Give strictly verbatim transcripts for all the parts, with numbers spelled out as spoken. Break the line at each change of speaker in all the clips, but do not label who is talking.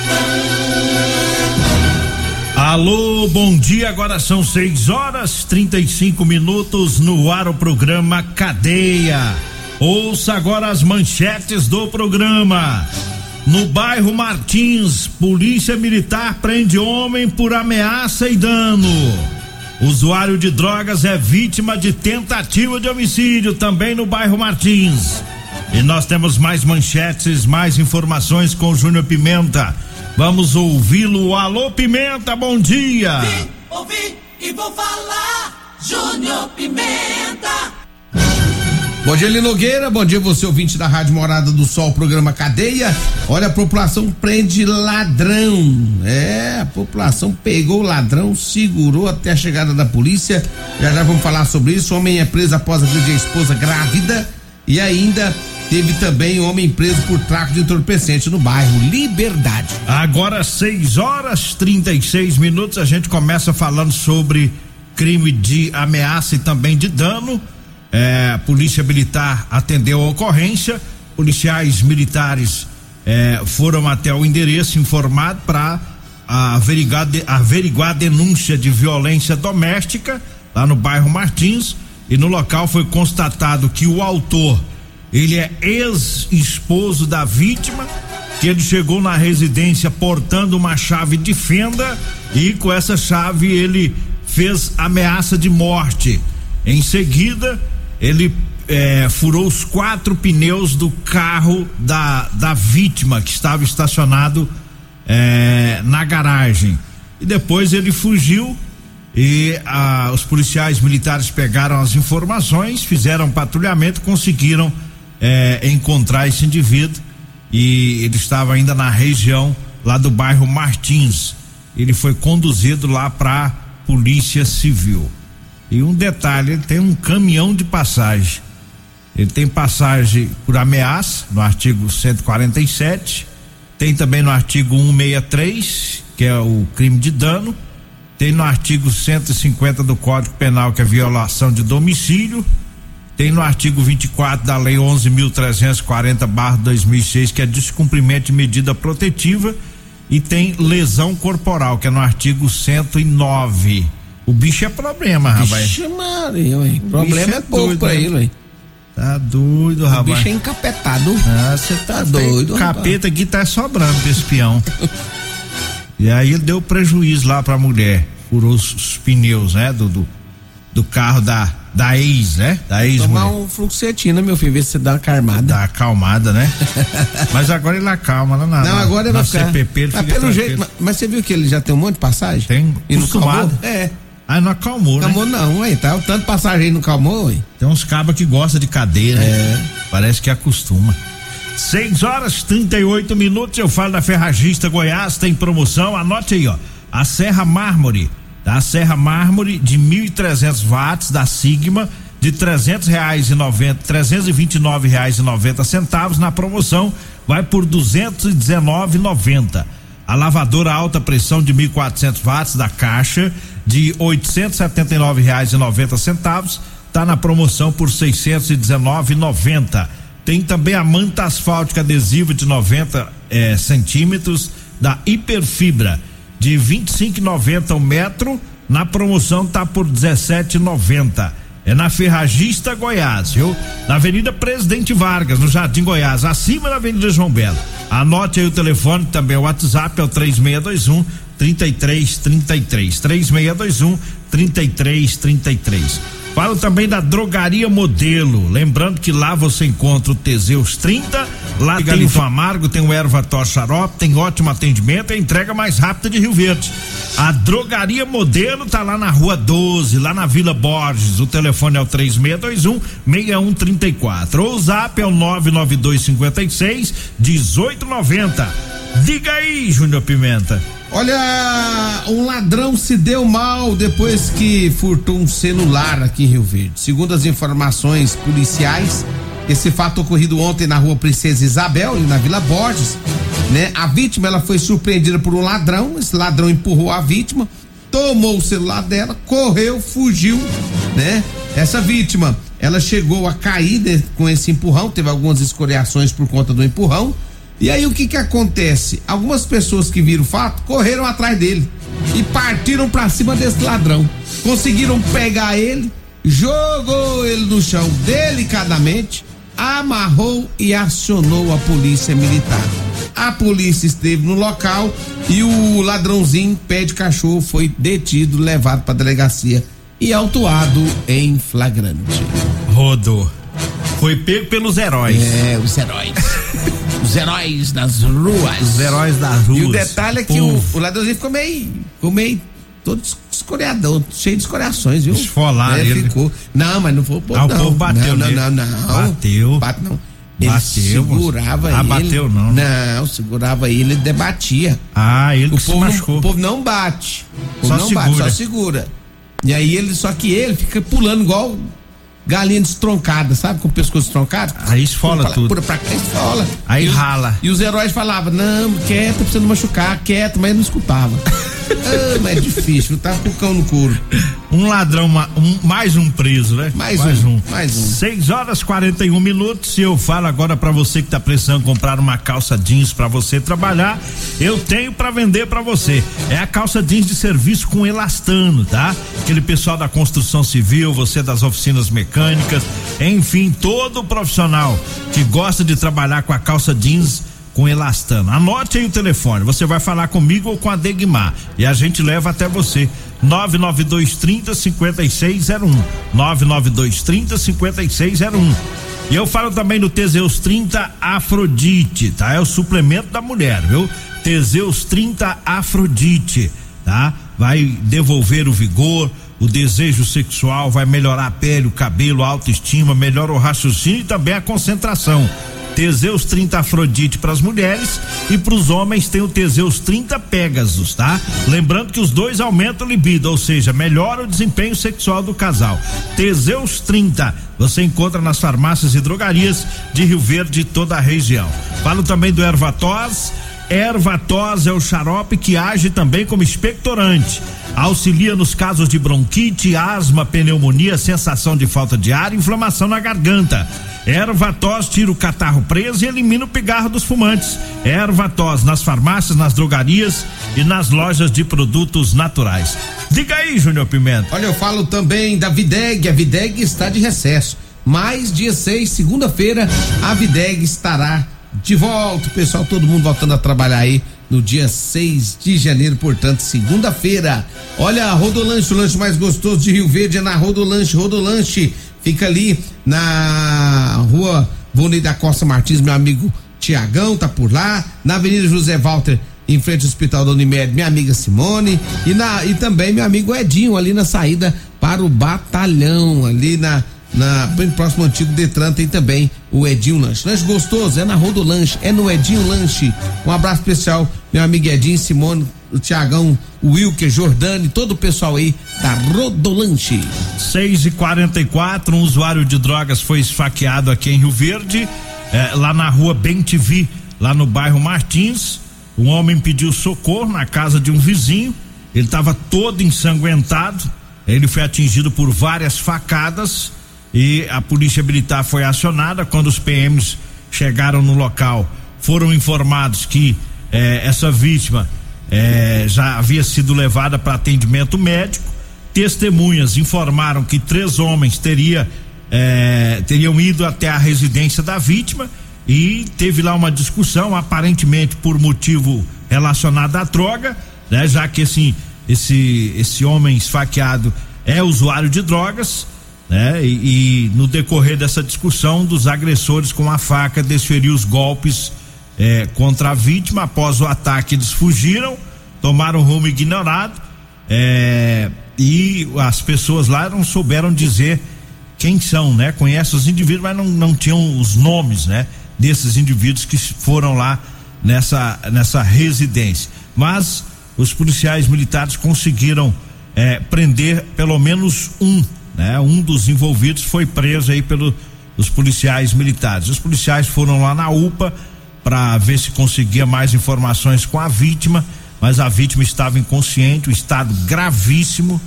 Alô, bom dia, agora são seis horas trinta e cinco minutos no ar o programa Cadeia. Ouça agora as manchetes do programa. No bairro Martins, polícia militar prende homem por ameaça e dano. Usuário de drogas é vítima de tentativa de homicídio também no bairro Martins. E nós temos mais manchetes, mais informações com o Júnior Pimenta. Vamos ouvi-lo. Alô, Pimenta, bom dia.
Vim, ouvi e vou falar. Júnior Pimenta.
Bom dia, Eli Nogueira, bom dia você ouvinte da Rádio Morada do Sol, programa Cadeia. Olha, a população prende ladrão, é, a população pegou o ladrão, segurou até a chegada da polícia, já já vamos falar sobre isso. O homem é preso após agredir a esposa grávida e ainda teve também homem preso por tráfico de entorpecente no bairro Liberdade.
Agora seis horas trinta e seis minutos, a gente começa falando sobre crime de ameaça e também de dano. É, a polícia militar atendeu a ocorrência, policiais militares é, foram até o endereço informado para averiguar, averiguar a denúncia de violência doméstica lá no bairro Martins, e no local foi constatado que o autor, ele é ex-esposo da vítima, que ele chegou na residência portando uma chave de fenda e com essa chave ele fez ameaça de morte. Em seguida, ele é, furou os quatro pneus do carro da, da vítima que estava estacionado é, na garagem, e depois ele fugiu e a, os policiais militares pegaram as informações, fizeram patrulhamento, conseguiram é, encontrar esse indivíduo, e ele estava ainda na região lá do bairro Martins. Ele foi conduzido lá para Polícia Civil. E um detalhe, ele tem um caminhão de passagem. Ele tem passagem por ameaça no artigo cento e quarenta e sete, tem também no artigo cento e sessenta e três, que é o crime de dano, tem no artigo cento e cinquenta do Código Penal, que é violação de domicílio, tem no artigo vinte e quatro da Lei onze mil trezentos e quarenta barra dois mil e seis, que é descumprimento de medida protetiva, e tem lesão corporal, que é no artigo cento e nove. O bicho é problema, rapaz.
Vixe Maria, ué. Problema é, é pouco doido, pra ele, ué.
Tá doido, rapaz.
O bicho é encapetado.
Ah, você tá, tá doido, rapaz. Capeta aqui tá sobrando desse peão. E aí ele deu prejuízo lá pra mulher. Furou os, os pneus, né? Do, do, do carro da, da ex, né? Da ex mulher.
Tomar um fluoxetina, meu filho, ver se você dá uma acalmada.
Dá uma acalmada, né? Mas agora ele acalma lá na,
não, agora ele vai ficar.
C P P, ele
mas
fica
pelo jeito, mas, mas você viu que ele já tem um monte de passagem?
Tem.
E não calmou?
É. Ah, não acalmou,
calmou
né?
Calmou não, ué, tá? O tanto de passagem aí não calmou, ué.
Tem uns cabos que gostam de cadeira,
é.
Né? Parece que acostuma. seis horas trinta e oito minutos, eu falo da Ferragista Goiás, tem promoção, anote aí, ó. A Serra Mármore, tá? A Serra Mármore de mil e trezentos watts da Sigma, de trezentos reais e noventa, trezentos e vinte e nove reais e noventa centavos, na promoção vai por duzentos e dezenove reais e noventa. A lavadora alta pressão de mil e quatrocentos watts da Caixa, de oitocentos e setenta e nove reais e noventa centavos, tá na promoção por seiscentos e dezenove reais e noventa. Tem também a manta asfáltica adesiva de noventa eh, centímetros da Hiperfibra, de vinte e cinco reais e noventa o metro, na promoção tá por dezessete reais e noventa. É na Ferragista Goiás, viu? Na Avenida Presidente Vargas, no Jardim Goiás, acima da Avenida João Belo. Anote aí o telefone, também o WhatsApp é o três seis dois um, três três três três, três seis dois um, três três três três. Falo também da Drogaria Modelo, lembrando que lá você encontra o Teseus trinta, lá tem o Amargo, tem o Ervator Xarope, tem ótimo atendimento, é a entrega mais rápida de Rio Verde. A Drogaria Modelo tá lá na Rua doze, lá na Vila Borges, o telefone é o três seis dois um, seis um três quatro, ou o zap é o nove nove dois cinco seis, um oito nove zero. Diga aí, Júnior Pimenta.
Olha, um ladrão se deu mal depois que furtou um celular aqui em Rio Verde. Segundo as informações policiais, esse fato ocorrido ontem na Rua Princesa Isabel, ali na Vila Borges, né? A vítima, ela foi surpreendida por um ladrão, esse ladrão empurrou a vítima, tomou o celular dela, correu, fugiu, né? Essa vítima, ela chegou a cair de, com esse empurrão, teve algumas escoriações por conta do empurrão, E aí o que que acontece? Algumas pessoas que viram o fato correram atrás dele e partiram pra cima desse ladrão. Conseguiram pegar ele, jogou ele no chão delicadamente, amarrou e acionou a polícia militar. A polícia esteve no local e o ladrãozinho, pé de cachorro, foi detido, levado pra delegacia e autuado em flagrante.
Rodou. Foi pego pelos heróis.
É, os heróis. Os heróis das ruas.
Os heróis das ruas.
E o detalhe é que o, o ladrãozinho ficou meio, ficou meio todo escoreadão, cheio de escoriações, viu?
Esfolar
é,
ele.
Ficou. Não, mas não foi o povo,
ah,
não.
o povo bateu
não,
nele.
não, não, não.
Bateu.
Bate, não. Ele
Bateu,
segurava
ah,
ele.
bateu não.
Não, segurava ele, ele debatia.
Ah, ele
o
que se
povo
machucou.
Não, o povo não bate. O povo
Só
não
segura.
bate, só segura. E aí ele, só que ele fica pulando igual galinha destroncada, sabe? Com o pescoço destroncado.
Aí esfola
pula,
tudo.
Pula pra cá, esfola.
Aí
e
rala.
Os, e os heróis falavam, não, quieto, pra você não machucar, quieto, mas ele não escutava. Ah, mas é difícil, tá com o cão no couro.
Um ladrão, um, mais um preso, né?
Mais,
mais
um,
um.
Mais um.
seis horas e quarenta e um minutos. E eu falo agora pra você que tá precisando comprar uma calça jeans pra você trabalhar. Eu tenho pra vender pra você. É a calça jeans de serviço com elastano, tá? Aquele pessoal da construção civil, você das oficinas mecânicas, enfim, todo profissional que gosta de trabalhar com a calça jeans com elastano. Anote aí o telefone, você vai falar comigo ou com a Degmar e a gente leva até você. nove nove dois trinta, cinquenta e seis zero um. nove nove dois trinta, cinquenta e seis zero um. E eu falo também do Teseus trinta Afrodite, tá? É o suplemento da mulher, viu? Teseus trinta Afrodite, tá? Vai devolver o vigor, o desejo sexual, vai melhorar a pele, o cabelo, a autoestima, melhora o raciocínio e também a concentração. Teseus trinta Afrodite para as mulheres e para os homens tem o Teseus trinta Pegasus, tá? Lembrando que os dois aumentam a libido, ou seja, melhora o desempenho sexual do casal. Teseus trinta, você encontra nas farmácias e drogarias de Rio Verde e toda a região. Falo também do Ervatos. Ervatos é o xarope que age também como expectorante. Auxilia nos casos de bronquite, asma, pneumonia, sensação de falta de ar e inflamação na garganta. Ervatos tira o catarro preso e elimina o pigarro dos fumantes. Ervatos nas farmácias, nas drogarias e nas lojas de produtos naturais. Diga aí, Júnior Pimenta.
Olha, eu falo também da Videg. A Videg está de recesso, mas dia seis, segunda-feira, a Videg estará de volta. O pessoal, todo mundo voltando a trabalhar aí no dia seis de janeiro, portanto, segunda-feira. Olha, a Rodolanche, o lanche mais gostoso de Rio Verde é na Rodolanche. Rodolanche fica ali na rua Vonei da Costa Martins, meu amigo Tiagão tá por lá. Na Avenida José Walter, em frente ao Hospital da Unimed, minha amiga Simone. E, na, e também meu amigo Edinho, ali na saída para o batalhão, ali na Na, bem próximo ao antigo Detran, tem também o Edinho Lanche. Lanche gostoso, é na Rodolanche, é no Edinho Lanche. Um abraço especial, meu amigo Edinho, Simone, o Tiagão, o Wilker, Jordane, todo o pessoal aí da Rodolanche.
seis e quarenta e quatro, um usuário de drogas foi esfaqueado aqui em Rio Verde, eh, lá na rua Bem T V, lá no bairro Martins. Um homem pediu socorro na casa de um vizinho, ele estava todo ensanguentado, ele foi atingido por várias facadas. E a polícia militar foi acionada. Quando os P Ms chegaram no local, foram informados que eh, essa vítima eh, já havia sido levada para atendimento médico. Testemunhas informaram que três homens teria, eh, teriam ido até a residência da vítima e teve lá uma discussão, aparentemente por motivo relacionado à droga, né? Já que esse, esse, esse homem esfaqueado é usuário de drogas. Né? E, e no decorrer dessa discussão, um dos agressores com a faca desferiu os golpes eh, contra a vítima. Após o ataque, eles fugiram, tomaram rumo ignorado, eh, e as pessoas lá não souberam dizer quem são, né? Conhecem os indivíduos, mas não, não tinham os nomes, né? Desses indivíduos que foram lá nessa, nessa residência. Mas os policiais militares conseguiram eh, prender pelo menos um. Né? Um dos envolvidos foi preso aí pelos policiais militares. Os policiais foram lá na U P A para ver se conseguia mais informações com a vítima, mas a vítima estava inconsciente, o estado gravíssimo,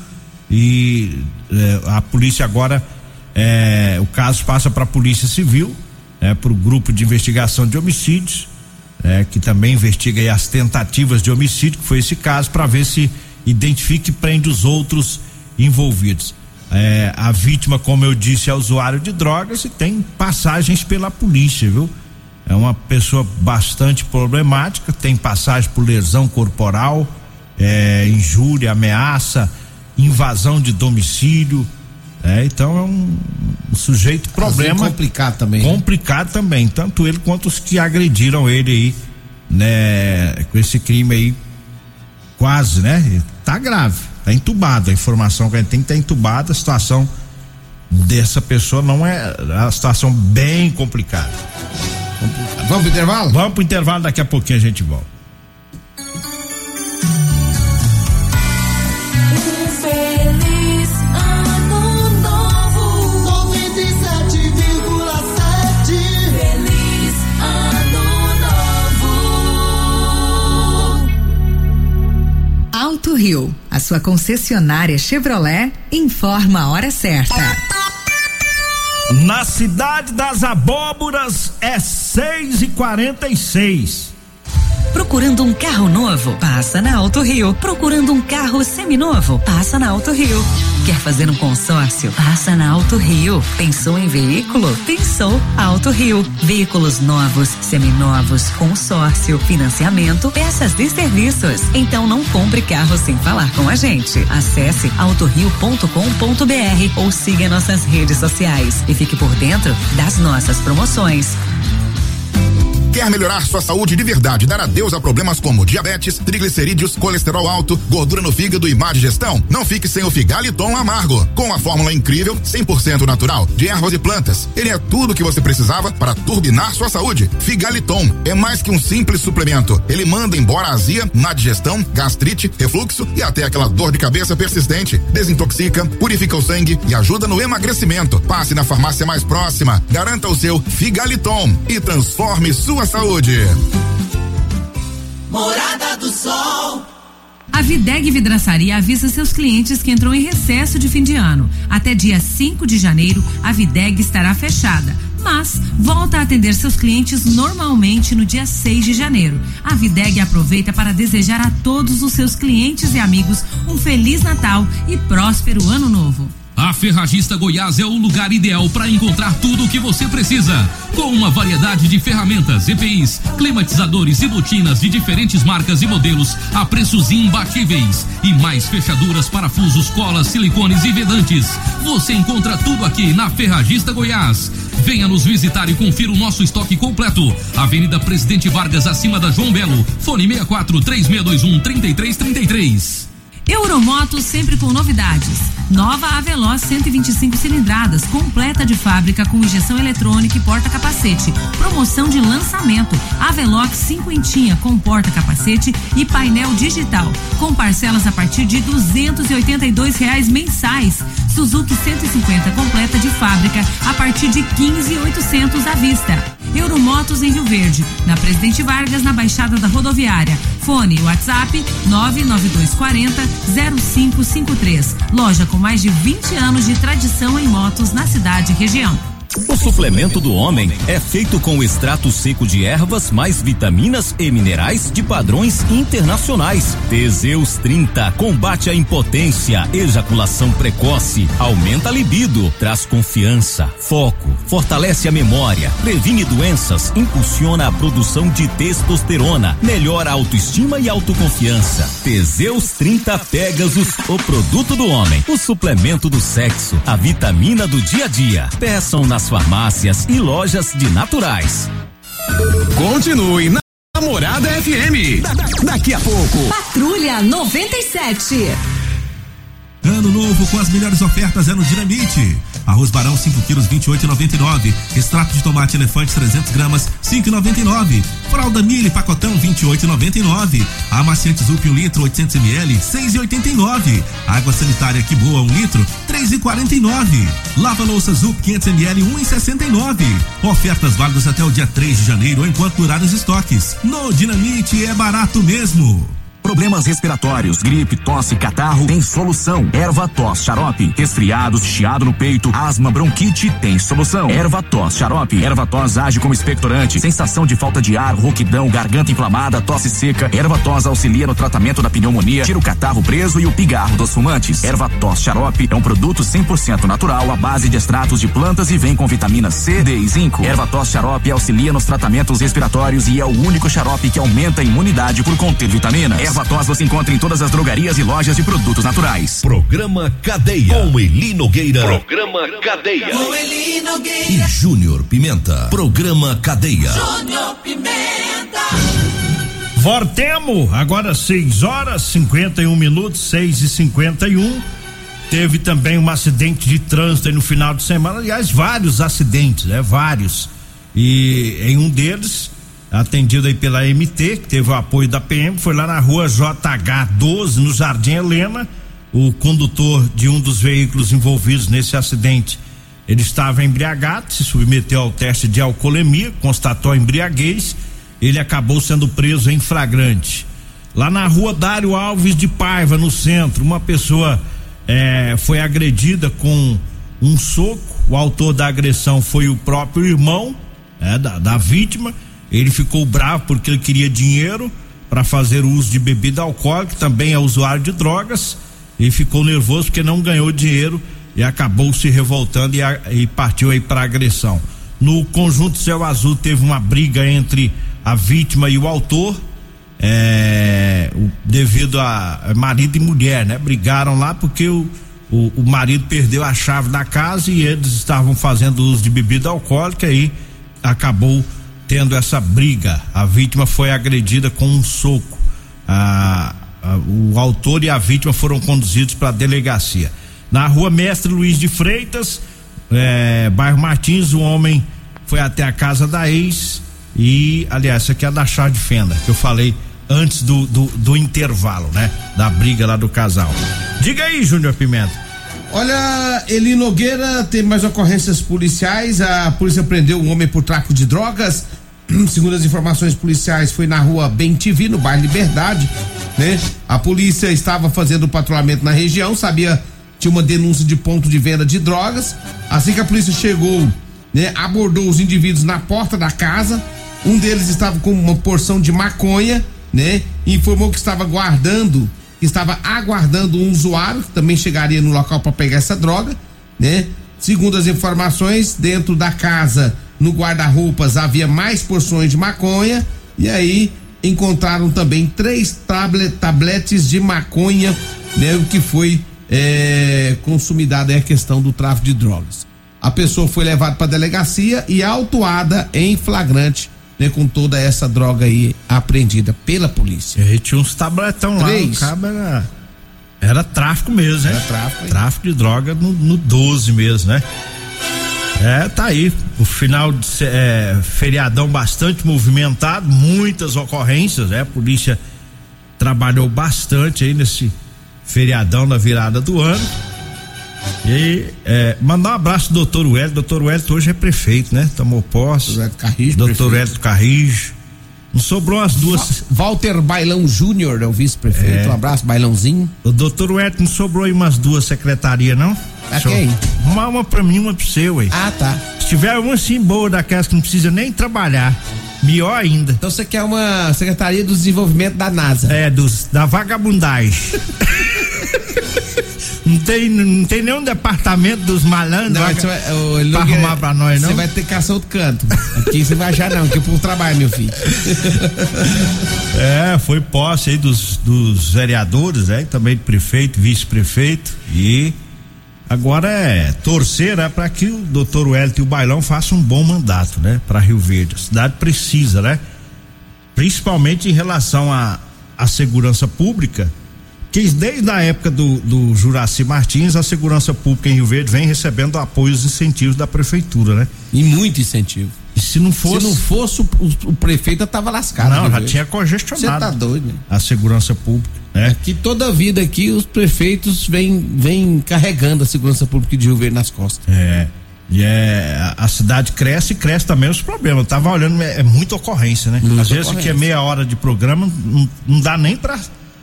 e eh, a polícia agora, eh, o caso passa para a Polícia Civil, eh, para o grupo de investigação de homicídios, é, que também investiga aí as tentativas de homicídio, que foi esse caso, para ver se identifica e prende os outros envolvidos. É, a vítima, como eu disse, é usuário de drogas e tem passagens pela polícia, viu? É uma pessoa bastante problemática, tem passagem por lesão corporal, é, injúria, ameaça, invasão de domicílio. É, então é um, um sujeito problema
complicado também.
Complicado também, tanto ele quanto os que agrediram ele aí, né? Com esse crime aí, quase, né? Tá grave, tá entubado. A informação que a gente tem que tá entubada, a situação dessa pessoa não é, é uma situação bem complicada. complicada.
Vamos pro intervalo?
Vamos pro intervalo, daqui a pouquinho a gente volta.
Alto Rio, a sua concessionária Chevrolet, informa a hora certa.
Na cidade das abóboras é seis e quarenta e seis.
Procurando um carro novo? Passa na Alto Rio. Procurando um carro seminovo? Passa na Alto Rio. Quer fazer um consórcio? Passa na Alto Rio. Pensou em veículo? Pensou Alto Rio. Veículos novos, seminovos, consórcio, financiamento, peças de serviços. Então não compre carro sem falar com a gente. Acesse autorio ponto com ponto br ou siga nossas redes sociais e fique por dentro das nossas promoções.
Quer melhorar sua saúde de verdade, dar adeus a problemas como diabetes, triglicerídeos, colesterol alto, gordura no fígado e má digestão? Não fique sem o Figaliton Amargo. Com a fórmula incrível, cem por cento natural, de ervas e plantas. Ele é tudo o que você precisava para turbinar sua saúde. Figaliton é mais que um simples suplemento. Ele manda embora a azia, má digestão, gastrite, refluxo e até aquela dor de cabeça persistente. Desintoxica, purifica o sangue e ajuda no emagrecimento. Passe na farmácia mais próxima. Garanta o seu Figaliton e transforme sua saúde.
Morada do Sol.
A Videg Vidraçaria avisa seus clientes que entrou em recesso de fim de ano. Até dia cinco de janeiro, a Videg estará fechada, mas volta a atender seus clientes normalmente no dia seis de janeiro. A Videg aproveita para desejar a todos os seus clientes e amigos um Feliz Natal e próspero Ano Novo.
A Ferragista Goiás é o lugar ideal para encontrar tudo o que você precisa. Com uma variedade de ferramentas, E P Is, climatizadores e botinas de diferentes marcas e modelos a preços imbatíveis. E mais fechaduras, parafusos, colas, silicones e vedantes. Você encontra tudo aqui na Ferragista Goiás. Venha nos visitar e confira o nosso estoque completo. Avenida Presidente Vargas, acima da João Belo. Fone seis quatro três seis dois um, três três três três.
Euromotos sempre com novidades. Nova Aveloz cento e vinte e cinco cilindradas, completa de fábrica com injeção eletrônica e porta-capacete. Promoção de lançamento. Avelox cinquentinha com porta-capacete e painel digital, com parcelas a partir de duzentos e oitenta e dois reais mensais. Suzuki cento e cinquenta completa de fábrica a partir de quinze mil e oitocentos à vista. Euromotos em Rio Verde, na Presidente Vargas, na Baixada da Rodoviária. Fone e WhatsApp nove nove dois quatro zero zero cinco cinco três. Loja com mais de vinte anos de tradição em motos na cidade e região.
O suplemento do homem é feito com extrato seco de ervas mais vitaminas e minerais de padrões internacionais. Teseus trinta combate a impotência, ejaculação precoce, aumenta a libido, traz confiança, foco, fortalece a memória, previne doenças, impulsiona a produção de testosterona, melhora a autoestima e autoconfiança. Teseus trinta Pegasus, o produto do homem, o suplemento do sexo, a vitamina do dia a dia. Peçam nas farmácias e lojas de naturais.
Continue na Morada F M. Da, da, daqui a pouco.
Patrulha noventa e sete.
Ano novo com as melhores ofertas é no Dinamite. Arroz Barão cinco quilos vinte e oito e noventa e nove. Extrato de tomate Elefante trezentas gramas cinco e noventa e nove. Fralda Mille pacotão vinte e oito e noventa e nove. Amaciante Zup um litro oitocentos mililitros seis e oitenta e nove. Água sanitária Que Boa um litro três e quarenta e nove. Lava louça Zup quinhentos mililitros um e sessenta e nove. Ofertas válidas até o dia três de janeiro enquanto durarem os estoques. No Dinamite é barato mesmo.
Problemas respiratórios, gripe, tosse, catarro, tem solução. Erva Tos Xarope. Resfriados, chiado no peito, asma, bronquite, tem solução. Erva Tos Xarope. Erva Tos age como expectorante, sensação de falta de ar, rouquidão, garganta inflamada, tosse seca. Erva Tos auxilia no tratamento da pneumonia, tira o catarro preso e o pigarro dos fumantes. Erva Tos Xarope é um produto cem por cento natural à base de extratos de plantas e vem com vitamina C, D e zinco. Erva Tos Xarope auxilia nos tratamentos respiratórios e é o único xarope que aumenta a imunidade por conter vitaminas. Erva Tos você encontra em todas as drogarias e lojas de produtos naturais.
Programa Cadeia. Com Eli Nogueira. Programa Cadeia.
Com Eli Nogueira.
E Júnior Pimenta. Programa Cadeia.
Júnior Pimenta.
Voltemos, agora seis horas cinquenta e um minutos, seis e cinquenta e um. Teve também um acidente de trânsito aí no final de semana. Aliás, vários acidentes, né? Vários. E em um deles, atendido aí pela M T, que teve o apoio da P M, foi lá na rua J H doze, no Jardim Helena. O condutor de um dos veículos envolvidos nesse acidente, ele estava embriagado, se submeteu ao teste de alcoolemia, constatou a embriaguez, ele acabou sendo preso em flagrante. Lá na rua Dário Alves de Paiva, no centro, uma pessoa eh, foi agredida com um soco. O autor da agressão foi o próprio irmão eh, da, da vítima. Ele ficou bravo porque ele queria dinheiro para fazer uso de bebida alcoólica, também é usuário de drogas. Ele ficou nervoso porque não ganhou dinheiro e acabou se revoltando e, a, e partiu aí para agressão. No Conjunto Céu Azul teve uma briga entre a vítima e o autor, é, o, devido a marido e mulher, né? Brigaram lá porque o, o, o marido perdeu a chave da casa e eles estavam fazendo uso de bebida alcoólica e acabou tendo essa briga. A vítima foi agredida com um soco. A, a, o autor e a vítima foram conduzidos para a delegacia. Na rua Mestre Luiz de Freitas, é, bairro Martins, o homem foi até a casa da ex e, aliás, essa aqui é a da chave de fenda que eu falei antes do, do, do intervalo, né? Da briga lá do casal. Diga aí, Júnior Pimenta.
Olha, Eli Nogueira, tem mais ocorrências policiais. A polícia prendeu um homem por tráfico de drogas. Segundo as informações policiais, foi na rua Bem T V, no bairro Liberdade, né? A polícia estava fazendo patrulhamento na região, sabia, tinha uma denúncia de ponto de venda de drogas. Assim que a polícia chegou, né, abordou os indivíduos na porta da casa. Um deles estava com uma porção de maconha, né? Informou que estava guardando, que estava aguardando um usuário que também chegaria no local para pegar essa droga, né? Segundo as informações, dentro da casa, no guarda-roupas, havia mais porções de maconha e aí encontraram também três tablet, tabletes de maconha, né? O que foi é, consumidado é a questão do tráfico de drogas. A pessoa foi levada para a delegacia e autuada em flagrante, né? Com toda essa droga aí apreendida pela polícia.
E tinha uns tabletão
três.
Lá, o cabo era, era tráfico mesmo, né?
Era tráfico,
tráfico de droga no, no doze mesmo, né? É, tá aí, o final de é, feriadão bastante movimentado, muitas ocorrências, né? A polícia trabalhou bastante aí nesse feriadão na virada do ano. E é, mandar um abraço pro doutor Wellington. doutor Wellington hoje é prefeito, né? Tomou posse. doutor Wellington Carrijo. Não sobrou as duas.
Walter Bailão Júnior é o vice-prefeito. É. Um abraço, Bailãozinho.
O doutor Wellington, não sobrou aí umas duas secretarias, não?
A quem?
Uma, uma pra mim, uma pro seu, ué.
Ah, tá.
Se tiver uma assim boa daquelas que não precisa nem trabalhar, melhor ainda.
Então você quer uma secretaria do desenvolvimento da NASA?
É, dos, da vagabundagem. Não tem, não tem nenhum departamento dos malandros
não,
vaga,
vai, o,
pra arrumar pra nós, não?
Você vai ter que caçar outro canto. Aqui você vai achar não, aqui é por trabalho, meu filho.
É, foi posse aí dos, dos vereadores, né? Também de prefeito, vice-prefeito, e agora é torcer, né? Pra que o doutor Wellington e o Bailão façam um bom mandato, né? Pra Rio Verde, a cidade precisa, né? Principalmente em relação à à segurança pública, que desde a época do, do Juraci Martins, a segurança pública em Rio Verde vem recebendo apoios e incentivos da prefeitura, né?
E muito incentivo.
E se não fosse.
Se não fosse, o, o prefeito tava lascado.
Não, já Verde. Tinha congestionado.
Você tá doido, né?
A segurança pública, né?
Aqui toda a vida aqui, os prefeitos vêm vem carregando a segurança pública de Rio Verde nas costas.
É. E é, a cidade cresce e cresce também os problemas. Eu tava olhando, é, é muita ocorrência, né?
Muita
Às vezes que é meia hora de programa, não, não dá nem pra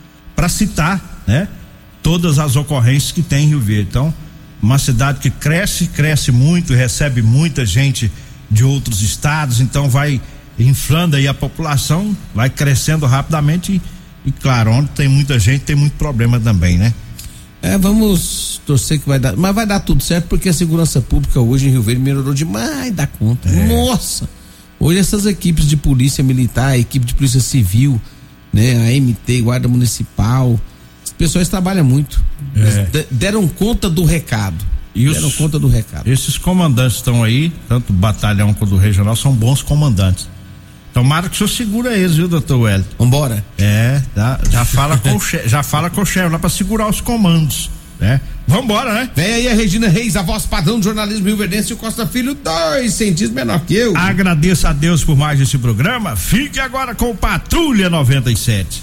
para citar, né? Todas as ocorrências que tem em Rio Verde. Então, uma cidade que cresce, cresce muito, recebe muita gente de outros estados, então vai inflando aí a população, vai crescendo rapidamente e, e claro, onde tem muita gente tem muito problema também, né?
É, vamos torcer que vai dar, mas vai dar tudo certo porque a segurança pública hoje em Rio Verde melhorou demais da conta. É. Nossa! Hoje essas equipes de polícia militar, a equipe de polícia civil, né, a M T, Guarda Municipal, as pessoas trabalham muito. É. Deram conta do recado.
E
deram
os,
conta do recado.
Esses comandantes estão aí, tanto do batalhão quanto do regional, são bons comandantes. Tomara que o senhor segura eles, viu, doutor Wellington?
Vambora.
É, já, já fala com o chefe, já fala com o chefe lá pra segurar os comandos, né? Vambora, né?
Vem aí a Regina Reis, a voz padrão do jornalismo rioverdense, e o Costa Filho, dois centímetros menor que eu.
Agradeço a Deus por mais esse programa. Fique agora com Patrulha noventa e sete.